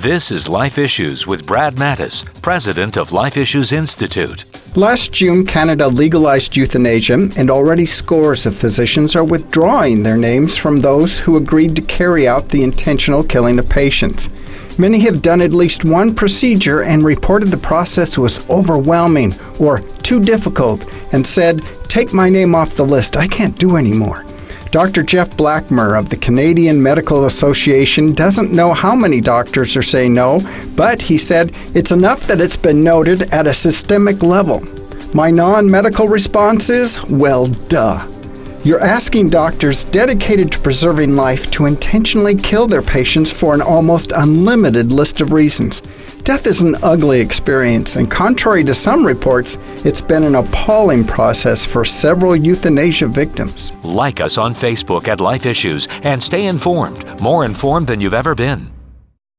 This is Life Issues with Brad Mattis, president of Life Issues Institute. Last June, Canada legalized euthanasia, and already scores of physicians are withdrawing their names from those who agreed to carry out the intentional killing of patients. Many have done at least one procedure and reported the process was overwhelming or too difficult and said, "Take my name off the list, I can't do anymore." Dr. Jeff Blackmer of the Canadian Medical Association doesn't know how many doctors are saying no, but he said it's enough that it's been noted at a systemic level. My non-medical response is, well, duh. You're asking doctors dedicated to preserving life to intentionally kill their patients for an almost unlimited list of reasons. Death is an ugly experience, and contrary to some reports, it's been an appalling process for several euthanasia victims. Like us on Facebook at Life Issues and stay informed, more informed than you've ever been.